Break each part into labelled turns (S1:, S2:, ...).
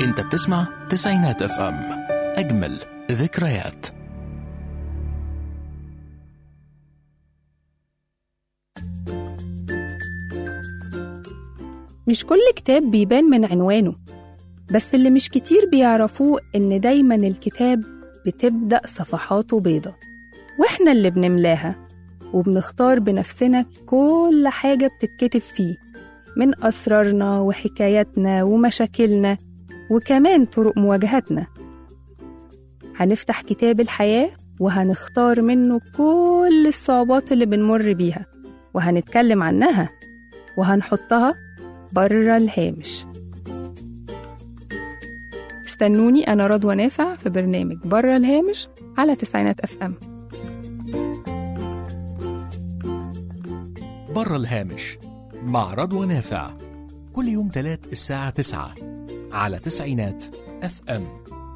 S1: انت بتسمع تسعينات اف ام، اجمل ذكريات.
S2: مش كل كتاب بيبان من عنوانه، بس اللي مش كتير بيعرفوه إن دايماً الكتاب بتبدأ صفحاته بيضة، وإحنا اللي بنملاها وبنختار بنفسنا كل حاجة بتتكتب فيه، من أسرارنا وحكاياتنا ومشاكلنا وكمان طرق مواجهتنا. هنفتح كتاب الحياة وهنختار منه كل الصعوبات اللي بنمر بيها، وهنتكلم عنها وهنحطها برا الهامش. استنوني أنا رضوى نافع في برنامج برا الهامش على تسعينات اف ام.
S1: برا الهامش مع رضوى نافع، كل يوم تلات الساعة 9 على تسعينات اف ام.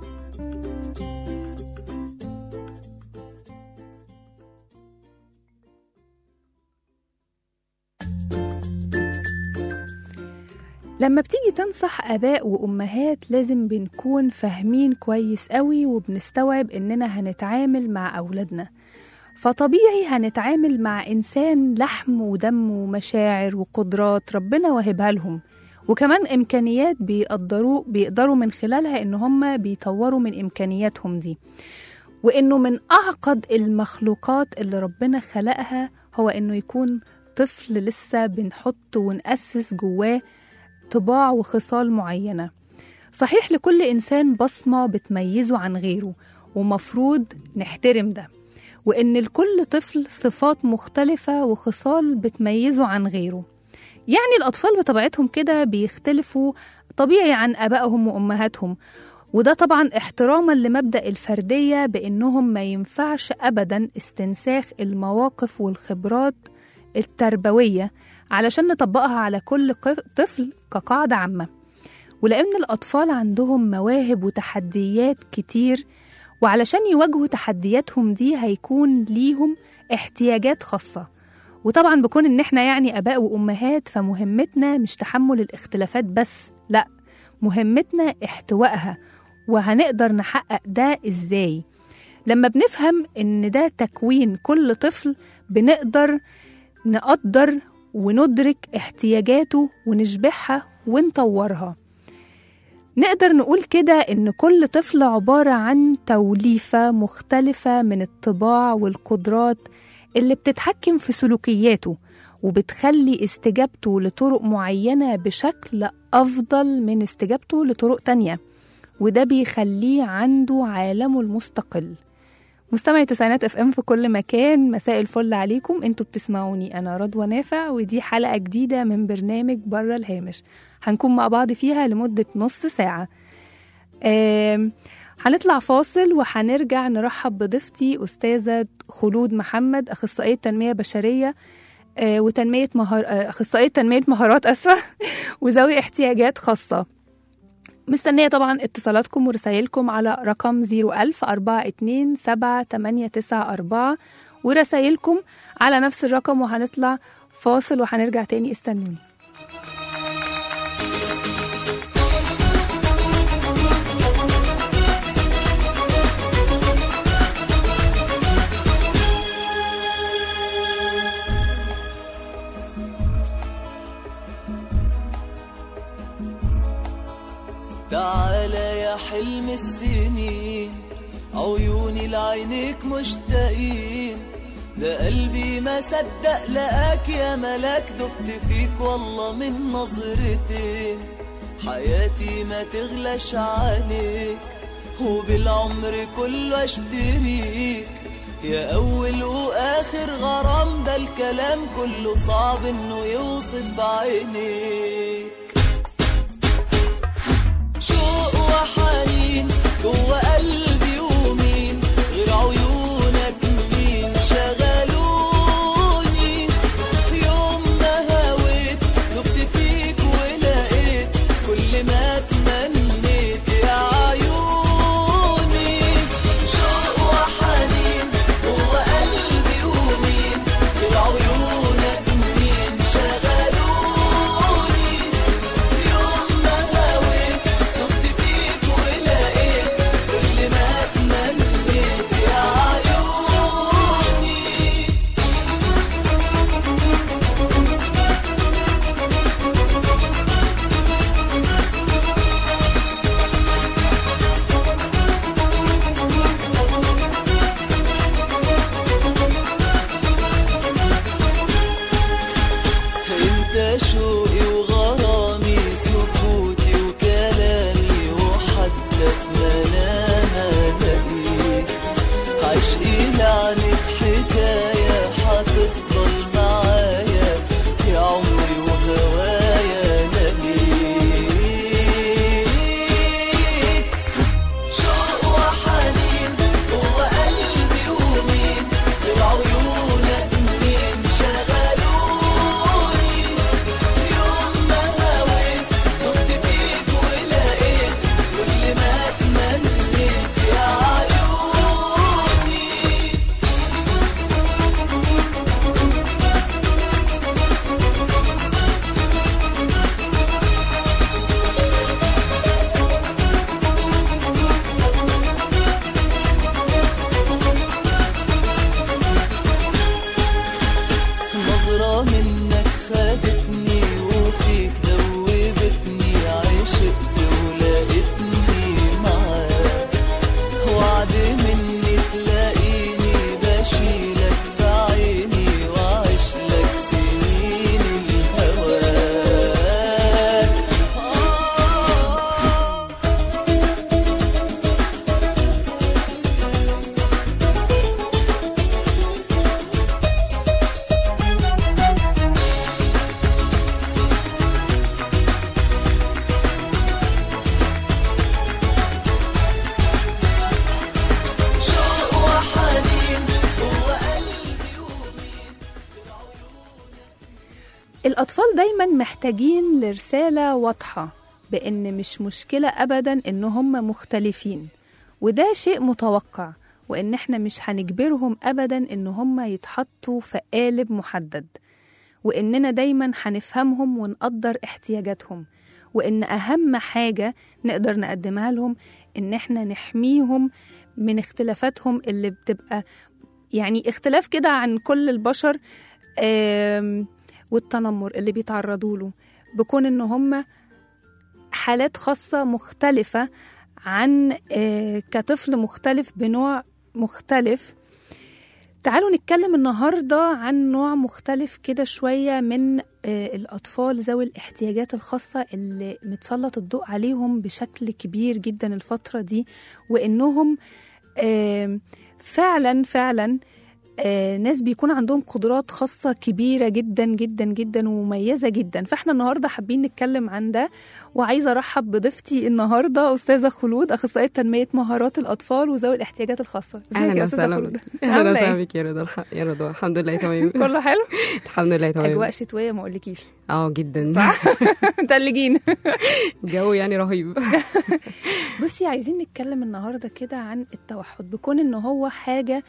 S2: لما بتيجي تنصح آباء وأمهات لازم بنكون فاهمين كويس قوي وبنستوعب إننا هنتعامل مع أولادنا، فطبيعي هنتعامل مع إنسان لحم ودم ومشاعر وقدرات ربنا وهبها لهم، وكمان إمكانيات بيقدروا من خلالها إن هم بيطوروا من إمكانياتهم دي، وإنه من أعقد المخلوقات اللي ربنا خلقها هو إنه يكون طفل لسه بنحط ونأسس جواه طباع وخصال معينة. صحيح لكل إنسان بصمة بتميزه عن غيره، ومفروض نحترم ده، وإن لكل طفل صفات مختلفة وخصال بتميزه عن غيره. يعني الأطفال بطبيعتهم كده بيختلفوا طبيعي عن آبائهم وأمهاتهم، وده طبعا احتراما لمبدأ الفردية، بإنهم ما ينفعش أبدا استنساخ المواقف والخبرات التربوية علشان نطبقها على كل طفل كقاعدة عامة. ولأن الأطفال عندهم مواهب وتحديات كتير، وعلشان يواجهوا تحدياتهم دي هيكون ليهم احتياجات خاصة، وطبعا بكون إن احنا يعني آباء وأمهات فمهمتنا مش تحمل الاختلافات بس، لأ، مهمتنا احتوائها. وهنقدر نحقق ده إزاي؟ لما بنفهم إن ده تكوين كل طفل، بنقدر نقدر وندرك احتياجاته ونشبعها ونطورها. نقدر نقول كده إن كل طفل عبارة عن توليفة مختلفة من الطباع والقدرات اللي بتتحكم في سلوكياته، وبتخلي استجابته لطرق معينة بشكل أفضل من استجابته لطرق تانية، وده بيخليه عنده عالمه المستقل. مستمعي تسعينات اف ام في كل مكان، مساء الفل عليكم. انتوا بتسمعوني انا رضوى نافع، ودي حلقة جديدة من برنامج برا الهامش، هنكون مع بعض فيها لمدة نص ساعة. هنطلع فاصل وهنرجع نرحب بضيفتي أستاذة خلود محمد، أخصائية تنمية بشرية وتنمية أخصائية تنمية مهارات وذوي احتياجات خاصة. مستنية طبعا اتصالاتكم ورسائلكم على رقم 01042278894 ورسائلكم على نفس الرقم، وهنطلع فاصل وهنرجع تاني، استنوني.
S3: تعالى يا حلم السنين، عيوني لعينيك مشتاقين، ده قلبي ما صدق لقاك يا ملاك، دقت فيك والله من نظرتين، حياتي ما تغلاش عليك، وبالعمر كله اشتريك، يا أول وآخر غرام، ده الكلام كله صعب إنه يوصف عينيك. شوق وحنين جوا قلبي، ومين غير عيونك مين شغلوني، يوم ما هويت دبت فيك ولقيت كل ما تمنيت يا عيوني. شوق وحنين جوا قلبي، ومين غير عيونك مين شغلوني، ده شوقي وغرامي، سكوتي وكلامي، وحتى في منامي الاقيك. عشقي لعنك حكاية هتفضل معايا يا عمري وهوايا ليك. شوق وحنين جوا قلبي ومين غير عيونك مين شغلوني. يوم ما هويت دقت فيك ولقيت كل ما تمنيت يا عيوني. نظرة منك خدتني وفيك دوبتني، عشقت ولقيتني معاك. وعد مني تلاقيني بشيلك في عيني وعشلك سنين الهواك. شوق وحنين جوا قلبي ومين.
S2: الأطفال دايما محتاجين لرسالة واضحة بأن مش مشكلة أبدا إن هم مختلفين، وده شيء متوقع، وإن احنا مش هنجبرهم أبدا إن هم يتحطوا في قالب محدد، وإننا دايما هنفهمهم ونقدر احتياجاتهم، وإن أهم حاجة نقدر نقدمها لهم إن احنا نحميهم من اختلافاتهم اللي بتبقى يعني اختلاف كده عن كل البشر، والتنمر اللي بيتعرضوا له، بكون إن هم حالات خاصة مختلفة عن كطفل مختلف بنوع مختلف. تعالوا نتكلم النهاردة عن نوع مختلف كده شوية من الأطفال ذوي الاحتياجات الخاصة اللي متسلط الضوء عليهم بشكل كبير جدا الفترة دي، وإنهم فعلا ناس بيكون عندهم قدرات خاصة كبيرة جدا جدا جدا ومميزة جدا. فاحنا النهاردة حابين نتكلم عن ده، وعايزة أرحب بضيفتي النهاردة أستاذة خلود، أخصائية تنمية مهارات الأطفال وذوي الاحتياجات الخاصة.
S4: اهلا وسهلا. اهلا وسهلا بك يا رضا. يا رضا الحمد لله تمام.
S2: كله حلو
S4: الحمد لله تمام.
S2: أجواء شتوية ما أقولكيش.
S4: جدا
S2: صح. متلجين.
S4: جو يعني رهيب.
S2: بصي عايزين نتكلم النهاردة كده عن التوحد، بكون إن هو حاجة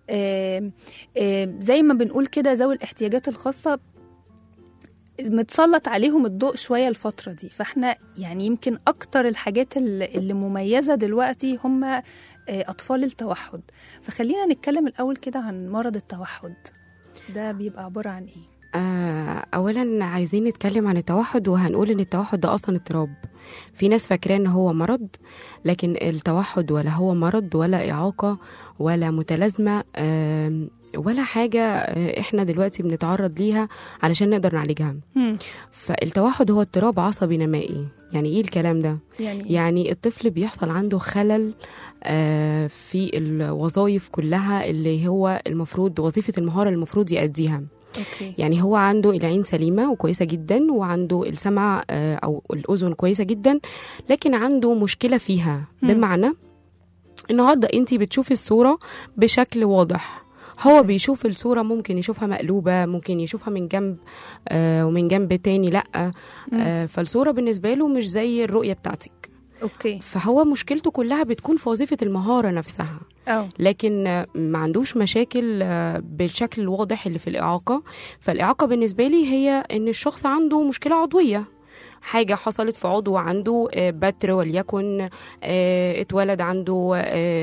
S2: زي ما بنقول كده ذوي الاحتياجات الخاصة متسلط عليهم الضوء شوية الفترة دي. فاحنا يعني يمكن أكتر الحاجات اللي مميزة دلوقتي هم أطفال التوحد. فخلينا نتكلم الأول كده عن مرض التوحد، ده بيبقى عبارة عن إيه؟
S4: اولا عايزين نتكلم عن التوحد، وهنقول ان التوحد ده اصلا اضطراب. في ناس فاكراه ان هو مرض، لكن التوحد ولا هو مرض ولا اعاقه ولا متلازمه ولا حاجه احنا دلوقتي بنتعرض ليها علشان نقدر نعالجها. فالتوحد هو اضطراب عصبي نمائي. يعني ايه الكلام ده؟ يعني الطفل بيحصل عنده خلل في الوظائف كلها اللي هو المفروض وظيفه المهاره المفروض يأديها.
S2: أوكي.
S4: يعني هو عنده العين سليمة وكويسة جدا، وعنده السمع أو الأذن كويسة جدا، لكن عنده مشكلة فيها. بمعنى النهاردة أنتي بتشوفي الصورة بشكل واضح، هو بيشوف الصورة ممكن يشوفها مقلوبة، ممكن يشوفها من جنب ومن جنب تاني لأ. فالصورة بالنسبة له مش زي الرؤية بتاعتك.
S2: أوكي.
S4: فهو مشكلته كلها بتكون في وظيفة المهارة نفسها. لكن ما عندوش مشاكل بالشكل الواضح اللي في الإعاقة. فالإعاقة بالنسبة لي هي إن الشخص عنده مشكلة عضوية، حاجه حصلت في عضو عنده بتر وليكن اتولد عنده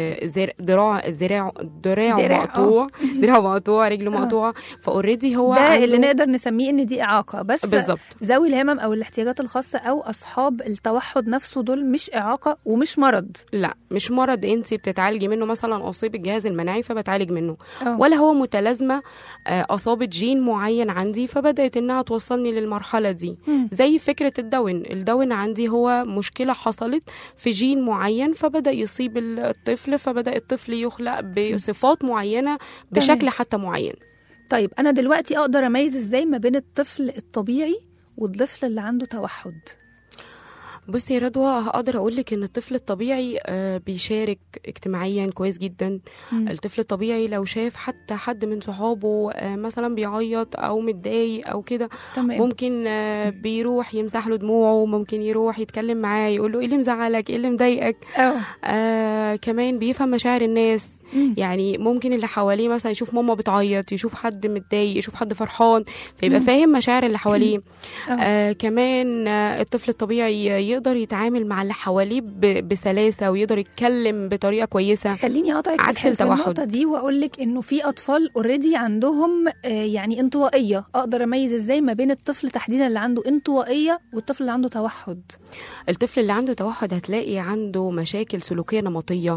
S4: دراعه مقطوع، دراعه مقطوع، رجله مقطوعه، فاوريدي هو
S2: ده اللي نقدر نسميه ان دي اعاقه. بس
S4: بالظبط.
S2: ذوي الهمم او الاحتياجات الخاصه او اصحاب التوحد نفسه دول مش اعاقه ومش مرض.
S4: لا مش مرض انت بتتعالجي منه، مثلا اصيب الجهاز المناعي فبتعالج منه،
S2: أوه.
S4: ولا هو متلازمه اصابت جين معين عندي فبدات انها توصلني للمرحله دي. زي فكره الداون عندي هو مشكله حصلت في جين معين فبدا يصيب الطفل، فبدا الطفل يخلق بصفات معينه بشكل حتى معين.
S2: طيب انا دلوقتي اقدر اميز ازاي ما بين الطفل الطبيعي والطفل اللي عنده توحد؟
S4: بصي يا رضوى، هقدر اقول لك ان الطفل الطبيعي بيشارك اجتماعيا كويس جدا. الطفل الطبيعي لو شاف حتى حد من صحابه مثلا بيعيط او متضايق او كده، ممكن بيروح يمسح له دموعه، ممكن يروح يتكلم معاه يقول له ايه اللي مزعلك، ايه اللي مضايقك. كمان بيفهم مشاعر الناس. يعني ممكن اللي حواليه مثلا يشوف ماما بتعيط، يشوف حد متضايق، يشوف حد فرحان، فيبقى فاهم مشاعر اللي حواليه. كمان الطفل الطبيعي يقدر يتعامل مع اللي حواليه بسلاسة، ويقدر يتكلم بطريقة كويسة.
S2: خليني اقطعك
S4: عكس التوحد.
S2: النقطة دي واقول لك انه في اطفال اوريدي عندهم يعني انطوائية. اقدر اميز ازاي ما بين الطفل تحديدا اللي عنده انطوائية والطفل اللي عنده توحد؟
S4: الطفل اللي عنده توحد هتلاقي عنده مشاكل سلوكية نمطية،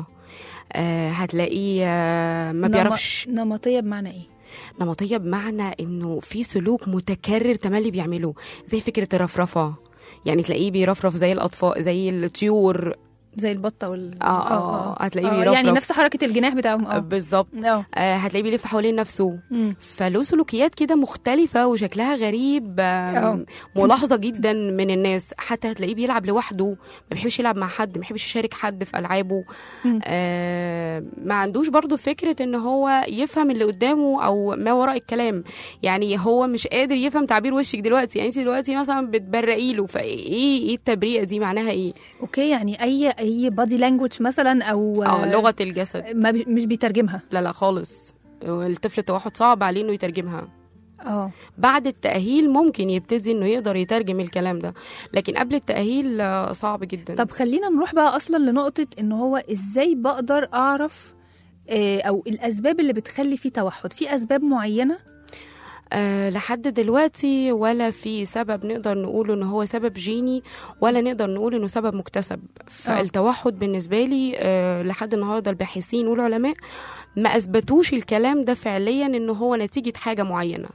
S4: هتلاقيه ما بيعرفش.
S2: نمطية بمعنى ايه؟
S4: نمطية بمعنى انه في سلوك متكرر تملي بيعمله، زي فكرة الرفرفة. يعني تلاقيه بيرفرف زي الأطفال، زي الطيور،
S2: زي البطة
S4: هتلاقيه بيرفرف،
S2: يعني نفس حركة الجناح بتاعهم.
S4: بالظبط. هتلاقيه بيلف حوالين نفسه. فله سلوكيات كده مختلفة وشكلها غريب، ملاحظة جدا من الناس. حتى هتلاقيه بيلعب لوحده، ما بيحبش يلعب مع حد، ما بيحبش يشارك حد في ألعابه. ما عندوش برضو فكرة ان هو يفهم اللي قدامه او ما وراء الكلام. يعني هو مش قادر يفهم تعبير وشك دلوقتي. يعني انت دلوقتي مثلا بتبرقي له، فايه التبريئة دي معناها ايه؟
S2: اوكي، يعني اي بادي لانجوج مثلا او
S4: لغة الجسد
S2: مش بيترجمها.
S4: لا خالص. الطفل التوحد صعب عليه انه يترجمها. بعد التأهيل ممكن يبتدي انه يقدر يترجم الكلام ده، لكن قبل التأهيل صعب جدا.
S2: طب خلينا نروح بقى اصلا لنقطة انه هو ازاي بقدر اعرف او الاسباب اللي بتخلي فيه توحد. في اسباب معينة؟
S4: لحد دلوقتي ولا في سبب نقدر نقوله انه هو سبب جيني، ولا نقدر نقول انه سبب مكتسب. فالتوحد بالنسبة لي لحد النهاردة الباحثين والعلماء ما اثبتوش الكلام ده فعليا انه هو نتيجة حاجة معينة.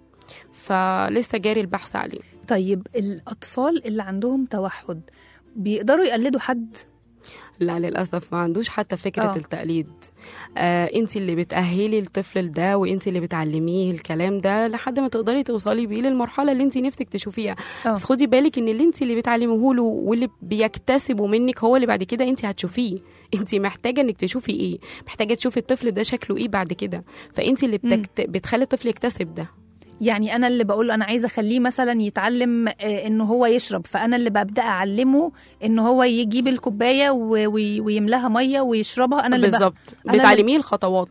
S4: فلسه جاري البحث عليه.
S2: طيب الأطفال اللي عندهم توحد بيقدروا يقلدوا حد؟
S4: لا للأسف ما عندوش حتى فكرة التقليد. انت اللي بتأهلي الطفل ده، وانت اللي بتعلميه الكلام ده لحد ما تقدري توصلي بيه للمرحلة اللي انت نفسك تشوفيها. بس خدي بالك ان اللي انت اللي بتعلمه له واللي بيكتسبه منك هو اللي بعد كده انت هتشوفيه. انت محتاجة انك تشوفي ايه، محتاجة تشوفي الطفل ده شكله ايه بعد كده. فانت اللي بتخلي الطفل يكتسب ده.
S2: يعني أنا اللي بقول أنا عايزة أخليه مثلا يتعلم إنه هو يشرب، فأنا اللي ببدأ أعلمه إنه هو يجيب الكوباية ويملاها مية ويشربها. أنا اللي
S4: بالظبط بتعلميه الخطوات.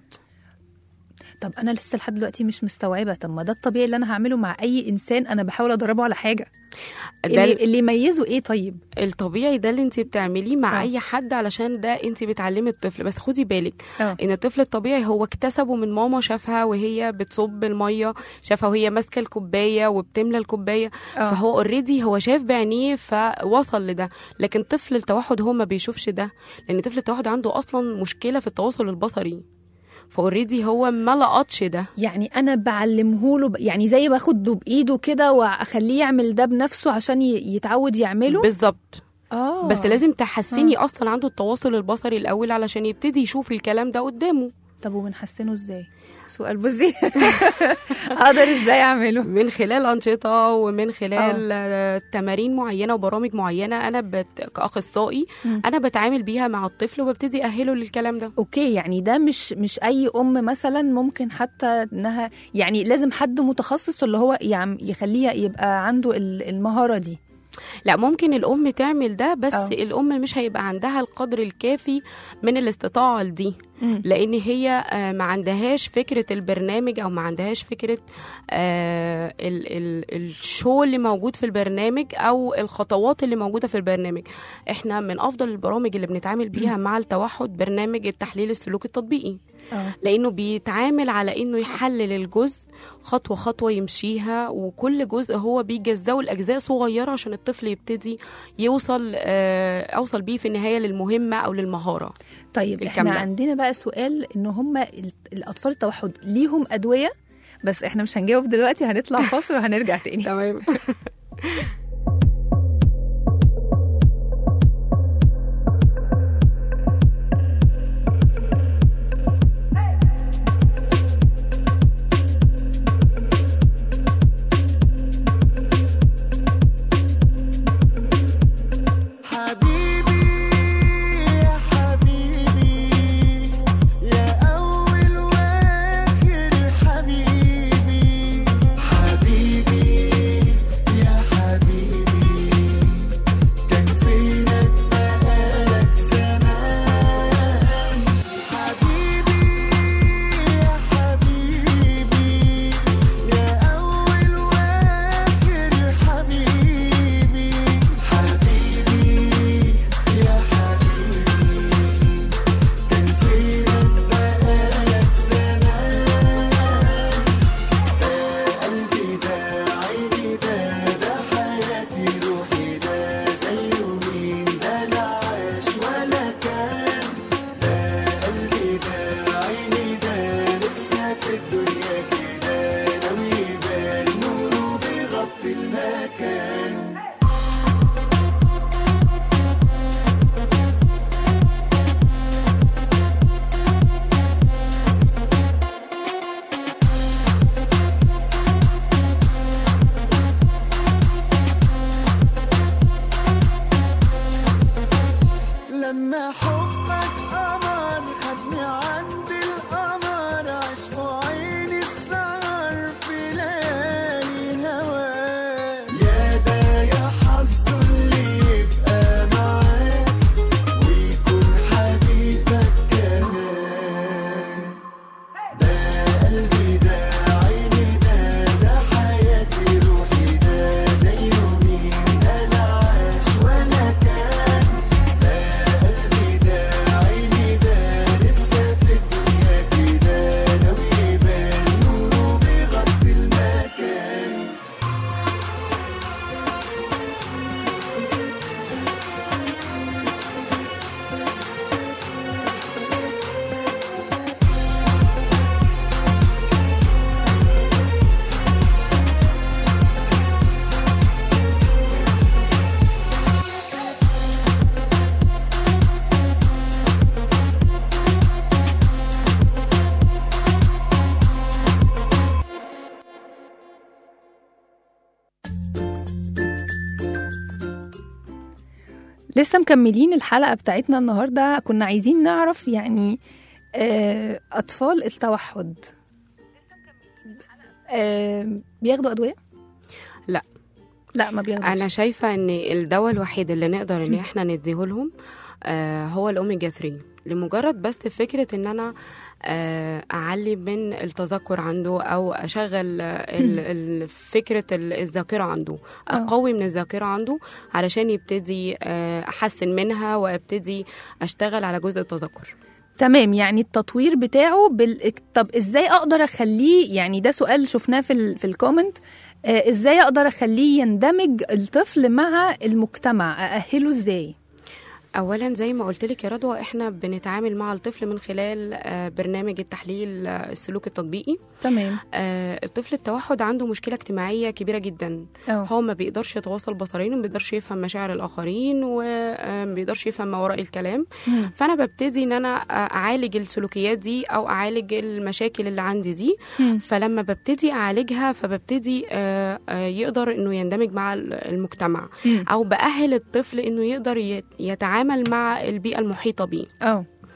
S2: طب أنا لسه لحد دلوقتي مش مستوعبة. طب ما ده الطبيعي اللي أنا هعمله مع أي إنسان أنا بحاول أدربه على حاجة. اللي يميزه إيه؟ طيب
S4: الطبيعي ده اللي انت بتعمليه مع أي حد، علشان ده انت بتعلمي الطفل. بس خدي بالك ان الطفل الطبيعي هو اكتسبه من ماما، شافها وهي بتصب المية، شافها وهي ماسكة الكوباية وبتملى الكوباية. فهو اوريدي هو شاف بعينيه فوصل لده. لكن طفل التوحد هو ما بيشوفش ده، لان طفل التوحد عنده اصلا مشكلة في التواصل البصري، فاوريدي هو ما لقطش ده.
S2: يعني انا بعلمه له يعني زي باخده بايده كده واخليه يعمل ده بنفسه عشان يتعود يعمله.
S4: بالظبط. بس لازم تحسني اصلا عنده التواصل البصري الاول علشان يبتدي يشوف الكلام ده قدامه.
S2: طب وبنحسنه ازاي؟ سؤال بزي اقدر ازاي اعمله؟
S4: من خلال انشطه، ومن خلال تمارين معينه وبرامج معينه انا كاخصائي انا بتعامل بيها مع الطفل وببتدي اهله للكلام ده.
S2: اوكي، يعني ده مش اي ام مثلا ممكن حتى انها يعني لازم حد متخصص اللي هو يخليه يبقى عنده المهاره دي.
S4: لا، ممكن الام تعمل ده، بس الام مش هيبقى عندها القدر الكافي من الاستطاعه دي، لان هي ما عندهاش فكره البرنامج، او ما عندهاش فكره الشو اللي موجود في البرنامج، او الخطوات اللي موجوده في البرنامج. احنا من افضل البرامج اللي بنتعامل بيها مع التوحد برنامج التحليل السلوكي التطبيقي، لانه بيتعامل على انه يحلل الجزء خطوه خطوه يمشيها، وكل جزء هو بيجزاه لاجزاء صغيره عشان الطفل يبتدي اوصل بيه في النهايه للمهمه او للمهاره.
S2: طيب
S4: الكاملة.
S2: احنا عندنا بقى سؤال، ان هم الاطفال التوحد ليهم ادويه؟ بس احنا مش هنجاوب دلوقتي، هنطلع فاصل وهنرجع تاني.
S4: تمام.
S3: لما حبك قمر خدني عند القمر، عشق عيني السهر في ليالي هواك. يا ده يا حظه اللي يبقى معاك ويكون حبيبك كمان. ده قلبي ده عيني ده حياتي روحي، ده زيه مين ده لا عاش ولا كان.
S2: لسه مكملين الحلقة بتاعتنا النهاردة. كنا عايزين نعرف يعني أطفال التوحد بياخدوا أدوية؟ لا ما بياخدوش.
S4: انا شايفه ان الدواء الوحيد اللي نقدر ان احنا نديه لهم هو الاوميجا 3، لمجرد بس فكره ان انا اعلي من التذكر عنده، او اشغل فكره الذاكره عنده، اقوي من الذاكره عنده علشان يبتدي احسن منها وابتدي اشتغل على جزء التذكر.
S2: تمام، يعني التطوير بتاعه طب ازاي اقدر اخليه، يعني ده سؤال شفناه في الكومنت، ازاي اقدر اخليه يندمج الطفل مع المجتمع؟ اأهله ازاي؟
S4: اولا زي ما قلت لك يا رضوى، احنا بنتعامل مع الطفل من خلال برنامج التحليل السلوكي التطبيقي.
S2: تمام.
S4: الطفل التوحد عنده مشكله اجتماعيه كبيره جدا. هو ما بيقدرش يتواصل بصريا، وما بيقدرش يفهم مشاعر الاخرين، وما بيقدرش يفهم ما وراء الكلام. فانا ببتدي ان انا اعالج السلوكيات دي، او اعالج المشاكل اللي عندي دي. فلما ببتدي اعالجها فببتدي يقدر انه يندمج مع المجتمع، او باهل الطفل انه يقدر يتعامل مع البيئة المحيطة بيه.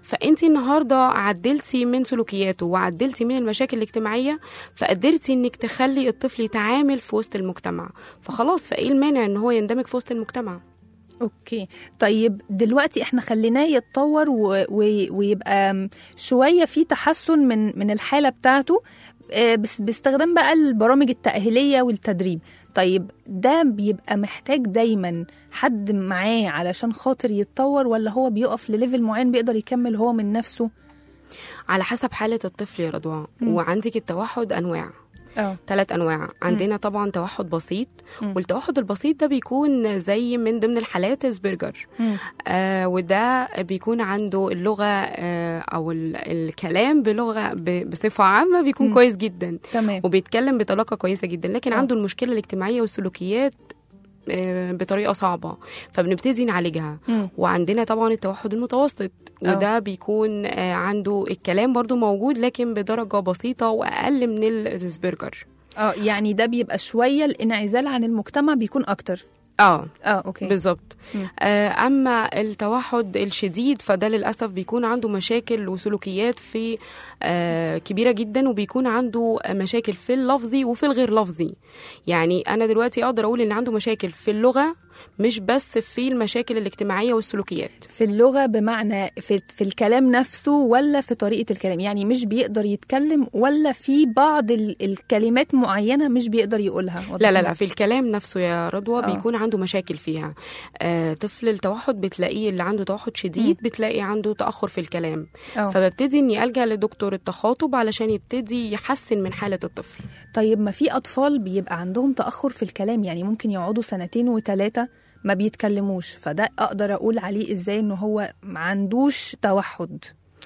S4: فانتي النهارده عدلتي من سلوكياته وعدلتي من المشاكل الاجتماعيه، فقدرتي انك تخلي الطفل يتعامل في وسط المجتمع، فخلاص فايه المانع ان هو يندمج في وسط المجتمع.
S2: اوكي. طيب دلوقتي احنا خليناه يتطور ويبقى شوية في تحسن من الحالة بتاعته، بس باستخدام بقى البرامج التأهيلية والتدريب. طيب ده بيبقى محتاج دايما حد معاه علشان خاطر يتطور، ولا هو بيقف لليفل معين بيقدر يكمل هو من نفسه؟
S4: على حسب حاله الطفل يا رضوى. وعندك التوحد انواع، 3 أنواع. عندنا طبعا توحد بسيط، والتوحد البسيط ده بيكون زي من ضمن الحالات اسبرجر. وده بيكون عنده اللغة أو الكلام بلغة بصفة عامة بيكون كويس جدا.
S2: تمام.
S4: وبيتكلم بطلاقة كويسة جدا، لكن عنده المشكلة الاجتماعية والسلوكيات بطريقة صعبة، فبنبتدي نعالجها. وعندنا طبعا التوحد المتوسط، وده بيكون عنده الكلام برضو موجود لكن بدرجة بسيطة وأقل من الاسبرجر.
S2: يعني ده بيبقى شوية الانعزال عن المجتمع بيكون أكتر.
S4: اوكي بالظبط. اما التوحد الشديد فده للاسف بيكون عنده مشاكل وسلوكيات في كبيره جدا، وبيكون عنده مشاكل في اللفظي وفي الغير لفظي. يعني انا دلوقتي اقدر اقول ان عنده مشاكل في اللغه، مش بس في المشاكل الاجتماعيه والسلوكيات.
S2: في اللغه بمعنى في الكلام نفسه، ولا في طريقه الكلام؟ يعني مش بيقدر يتكلم، ولا في بعض الكلمات معينه مش بيقدر يقولها؟
S4: لا في الكلام نفسه يا رضوى بيكون عنده مشاكل فيها. طفل التوحد بتلاقيه اللي عنده توحد شديد بتلاقي عنده تاخر في الكلام. فببتدي اني الجا لدكتور التخاطب علشان يبتدي يحسن من حاله الطفل.
S2: طيب ما في اطفال بيبقى عندهم تاخر في الكلام، يعني ممكن يقعدوا 2 و3 ما بيتكلموش، فده اقدر اقول عليه ازاي انه هو ما عندوش توحد؟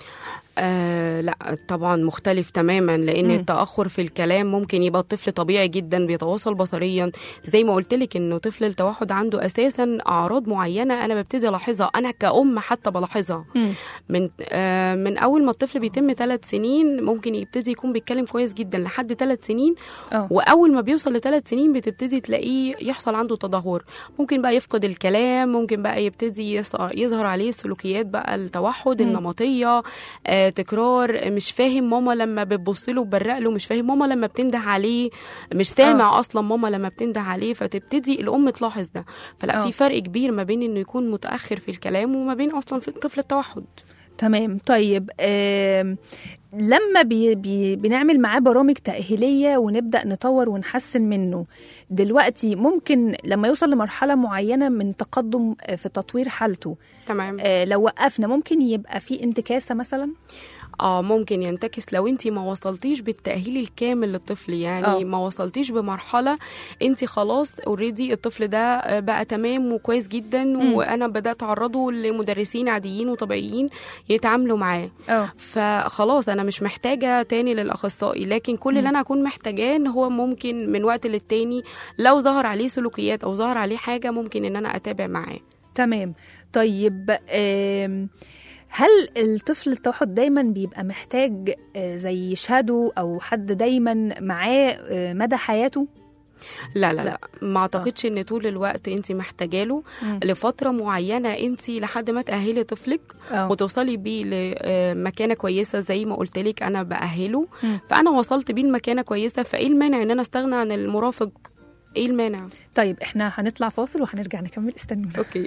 S4: لا طبعا مختلف تماما، لان التأخر في الكلام ممكن يبقى الطفل طبيعي جدا بيتواصل بصريا، زي ما قلت لك انه طفل التوحد عنده اساسا اعراض معينه انا ببتدي الاحظها، انا كأم حتى بلاحظها من اول ما الطفل بيتم 3 سنين ممكن يبتدي يكون بيتكلم كويس جدا لحد 3 سنين. واول ما بيوصل ل3 سنين بتبتدي تلاقيه يحصل عنده تدهور، ممكن بقى يفقد الكلام، ممكن بقى يبتدي يظهر عليه سلوكيات بقى التوحد النمطيه، تكرار، مش فاهم ماما لما بتبص له وبرق له، مش فاهم ماما لما بتنده عليه، مش سامع اصلا ماما لما بتنده عليه، فتبتدي الام تلاحظ ده. فلا في فرق كبير ما بين انه يكون متاخر في الكلام وما بين اصلا في طفل التوحد.
S2: تمام. طيب لما بنعمل معاه برامج تأهيلية ونبدأ نطور ونحسن منه، دلوقتي ممكن لما يوصل لمرحلة معينة من تقدم في تطوير حالته،
S4: تمام،
S2: لو وقفنا ممكن يبقى في انتكاسة مثلا؟
S4: ممكن ينتكس لو انتي ما وصلتيش بالتأهيل الكامل للطفل، يعني ما وصلتيش بمرحلة انتي خلاص اوريدي الطفل ده بقى تمام وكويس جدا وانا بدأت اعرضه لمدرسين عاديين وطبيعيين يتعاملوا معاه، فخلاص انا مش محتاجة تاني للأخصائي، لكن كل اللي انا اكون محتاجاه ان هو ممكن من وقت للتاني لو ظهر عليه سلوكيات او ظهر عليه حاجة ممكن ان انا اتابع معاه.
S2: تمام. طيب هل الطفل التوحد دايما بيبقى محتاج زي شادو او حد دايما معاه مدى حياته؟
S4: لا ما اعتقدش ان طول الوقت انت محتاجاله، لفتره معينه انت لحد ما تاهلي طفلك وتوصلي بيه لمكانه كويسه زي ما قلت لك انا باهله، فانا وصلت بيه لمكانه كويسه، فايه المانع ان انا استغنى عن المرافق؟ ايه المانع؟
S2: طيب احنا هنطلع فاصل وهنرجع نكمل، استنونا.
S4: اوكي.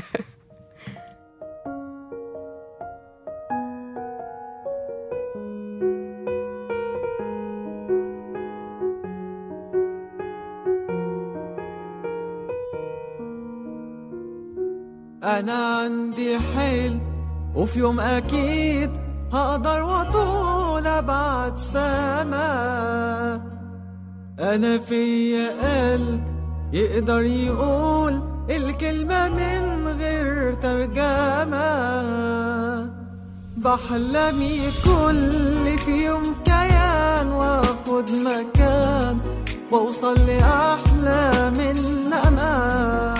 S3: أنا عندي حلم وفي يوم أكيد هقدر وأطول أبعد سما، أنا فيا قلب يقدر يقول الكلمة من غير ترجمة، بحلم يكون في يوم كيان وأخد مكان وأوصل لأحلام النما،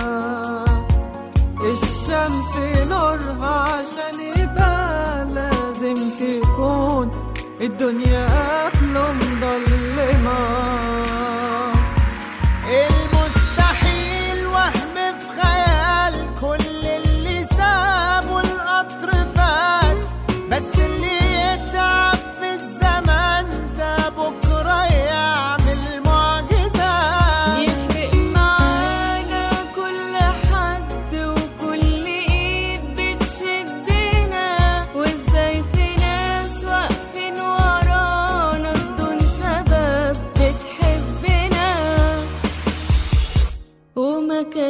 S3: الشمس نورها عشان يبقى لازم تكون الدنيا قبله مضلمة، المستحيل وهم في خيال كل اللي سابه القطر فات،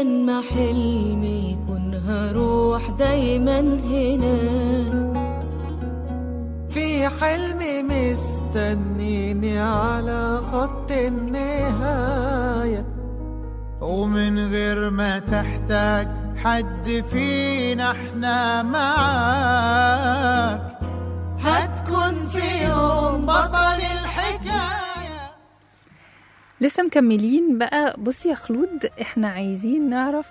S5: كان ما حلمي يكون هروح دايما هنا.
S3: في حلمي مستنيني على خط النهاية، ومن غير ما تحتاج حد فينا احنا معاك، هتكون في يوم بطل الحكاية.
S2: لسه مكملين بقى. بصي يا خلود، احنا عايزين نعرف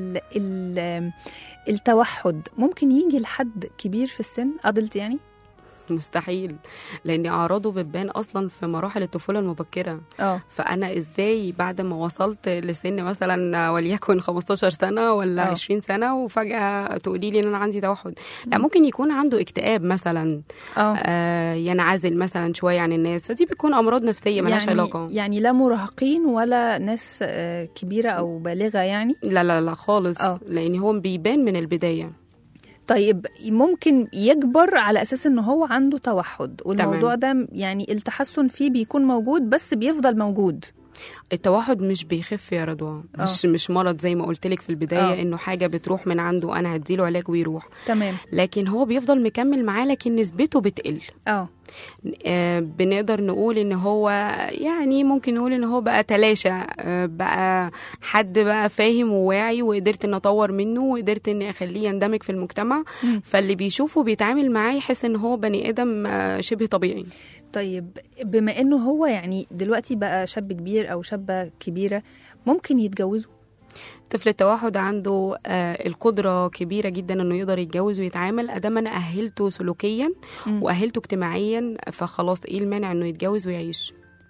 S2: التوحد ممكن يجي لحد كبير في السن، أدلت يعني؟
S4: مستحيل، لان اعراضه بتبان اصلا في مراحل الطفوله المبكره. فانا ازاي بعد ما وصلت لسن مثلا وليكن 15 سنه ولا 20 سنه وفجاه تقولي لي ان انا عندي توحد؟ لا، ممكن يكون عنده اكتئاب مثلا، ينعزل مثلا شويه عن الناس، فدي بتكون امراض نفسيه ملهاش علاقه.
S2: يعني لا مراهقين ولا ناس كبيره او بالغه يعني؟
S4: لا لا لا خالص. لان هو بيبان من البدايه.
S2: طيب ممكن يكبر على أساس إنه هو عنده توحد، والموضوع
S4: تمام.
S2: ده يعني التحسن فيه بيكون موجود بس بيفضل موجود.
S4: التوحد مش بيخف يا رضوى، مش مرض زي ما قلت لك في البدايه انه حاجه بتروح من عنده انا هديله علاج ويروح.
S2: تمام.
S4: لكن هو بيفضل مكمل معاه، لكن نسبته بتقل. بنقدر نقول ان هو يعني ممكن نقول ان هو بقى تلاشى، بقى حد بقى فاهم وواعي، وقدرت ان اطور منه، وقدرت ان اخليه يندمج في المجتمع. فاللي بيشوفه بيتعامل معاه يحس ان هو بني ادم شبه طبيعي.
S2: طيب بما انه هو يعني دلوقتي بقى شاب كبير او شابة كبيرة، ممكن يتجوزوا؟
S4: طفل التوحد عنده القدرة كبيرة جدا انه يقدر يتجوز ويتعامل، ادام انا اهلته سلوكيا واهلته اجتماعيا، فخلاص ايه المانع انه يتجوز ويعيش.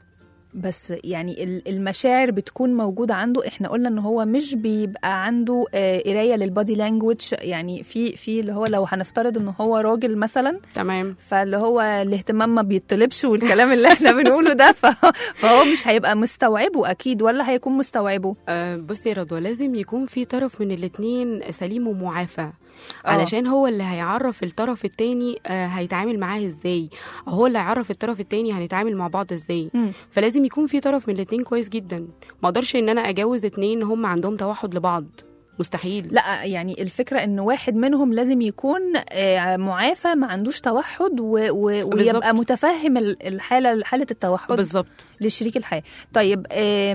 S2: بس يعني المشاعر بتكون موجودة عنده. احنا قلنا ان هو مش بيبقى عنده قراية للبادي لانجويج، يعني في اللي هو لو هنفترض ان هو راجل مثلا،
S4: تمام،
S2: فاللي هو الاهتمام ما بيطلبش والكلام اللي احنا بنقوله ده، فهو مش هيبقى مستوعبه اكيد، ولا هيكون مستوعبه؟
S4: بصي يا رضوى، لازم يكون في طرف من الاتنين سليم ومعافى، علشان هو اللي هيعرف الطرف التاني هيتعامل معاه ازاي، هو اللي هيعرف الطرف التاني هنتعامل مع بعض ازاي. فلازم يكون في طرف من الاتنين كويس جدا. ما اقدرش ان انا اجوز اتنين هم عندهم توحد لبعض، مستحيل.
S2: لا، يعني الفكرة ان واحد منهم لازم يكون معافى، ما عندوش توحد، ويبقى متفهم حالة التوحد
S4: بالظبط
S2: لشريك الحياة. طيب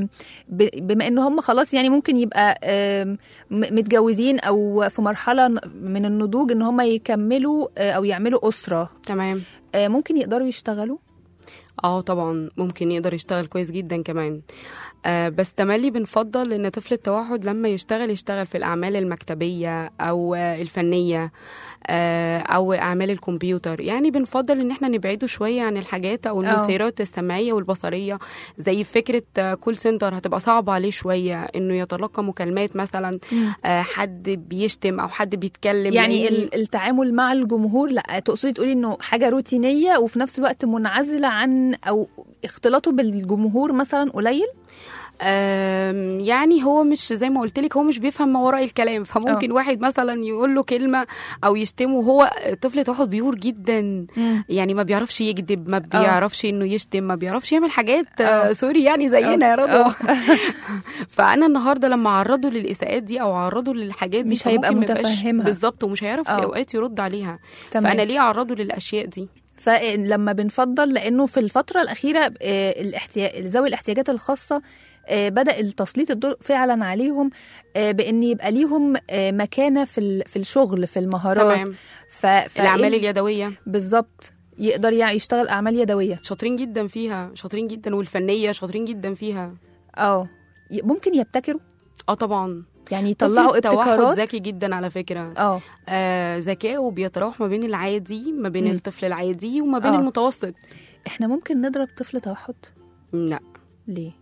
S2: بما ان هم خلاص يعني ممكن يبقى متجوزين او في مرحلة من النضوج ان هم يكملوا او يعملوا أسرة،
S4: تمام،
S2: ممكن يقدروا يشتغلوا؟
S4: طبعا ممكن يقدر يشتغل كويس جدا كمان. بس تملي بنفضل ان طفل التوحد لما يشتغل في الاعمال المكتبيه او الفنيه او اعمال الكمبيوتر. يعني بنفضل ان احنا نبعده شويه عن الحاجات او المثيرات السمعيه والبصريه، زي فكره كول سنتر هتبقى صعبه عليه شويه انه يتلقى مكالمات مثلا حد بيشتم او حد بيتكلم.
S2: يعني التعامل مع الجمهور، لا تقصدي تقولي انه حاجه روتينيه وفي نفس الوقت منعزله عن او اختلاطه بالجمهور مثلا قليل؟
S4: يعني هو مش زي ما قلت لك، هو مش بيفهم ما وراء الكلام. فممكن واحد مثلا يقول له كلمه او يشتمه، وهو طفل توحد بيور جدا، يعني ما بيعرفش يكذب، ما بيعرفش انه يشتم، ما بيعرفش يعمل حاجات سوري يعني زينا يا رضوى. فانا النهارده لما اعرضه للاساءات دي او اعرضه للحاجات دي
S2: مش هيبقى متفهمها
S4: بالظبط، ومش هيعرف في اوقات يرد عليها. فانا ليه اعرضه للاشياء دي؟
S2: فلما بنفضل، لانه في الفتره الاخيره ذوي الاحتياجات الخاصه بدأ التسليط الضوء فعلا عليهم، بأن يبقى ليهم مكانة في الشغل، في المهارات.
S4: تمام. الأعمال اليدوية
S2: بالظبط، يقدر يعني يشتغل أعمال يدوية،
S4: شاطرين جدا فيها، شاطرين جدا، والفنية شاطرين جدا فيها.
S2: ممكن يبتكروا.
S4: طبعا،
S2: يعني يطلعوا ابتكارات.
S4: ذكي جدا على فكرة. ذكائه بيتراوح ما بين العادي، ما بين الطفل العادي وما بين المتوسط.
S2: احنا ممكن نضرب طفل توحد؟
S4: لا.
S2: ليه؟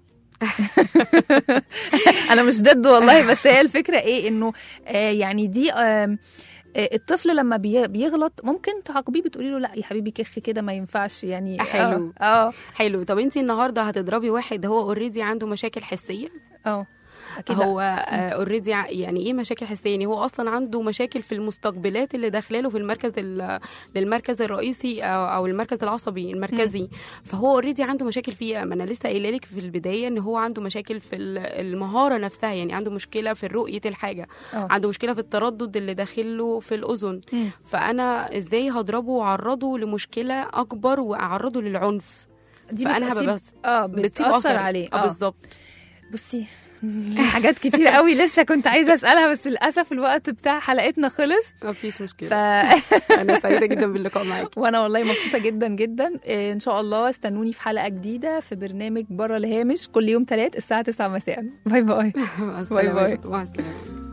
S2: انا مش ضد والله، بس هي الفكره ايه، انه يعني دي الطفل لما بيغلط ممكن تعاقبيه، بتقولي له لا يا حبيبي كخ كده ما ينفعش يعني.
S4: حلو. حلو. طب انتي النهارده هتضربي واحد هو اوريدي عنده مشاكل حسيه؟
S2: صح كده.
S4: هو اوريدي يعني ايه مشاكل حسيه؟ يعني هو اصلا عنده مشاكل في المستقبلات اللي داخلاله في المركز للمركز الرئيسي او المركز العصبي المركزي. فهو اوريدي عنده مشاكل فيها. ما انا لسه قايله لك في البدايه ان هو عنده مشاكل في المهاره نفسها، يعني عنده مشكله في رؤيه الحاجه، عنده مشكله في التردد اللي داخله في الاذن. فانا ازاي هضربه واعرضه لمشكله اكبر واعرضه للعنف؟
S2: دي
S4: فانا هبقى بس
S2: بتأثر عليه.
S4: بالظبط.
S2: بصي حاجات كتير قوي لسه كنت عايزه اسالها، بس للاسف الوقت بتاع حلقتنا خلص.
S4: مفيش مشكله. انا سعيده جدا باللقاء معاك.
S2: وانا والله مبسوطه جدا جدا. ان شاء الله استنوني في حلقه جديده في برنامج بره الهامش كل يوم 3 الساعه 9 مساء. باي باي.
S4: باي باي. مع السلامه.